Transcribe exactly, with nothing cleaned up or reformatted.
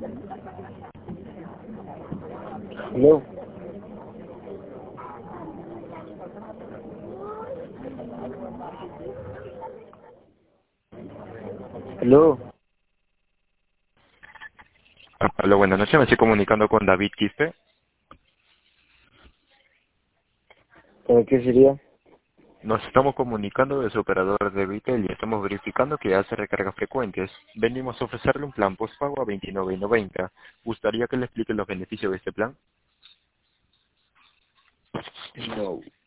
Hello. Hello. Hola, buenas noches. Me estoy comunicando con David Quispe. ¿Para qué sería? Nos estamos comunicando de su operador de retail y estamos verificando que hace recargas frecuentes. Venimos a ofrecerle un plan postpago a veintinueve y noventa. ¿Gustaría que le explique los beneficios de este plan? No.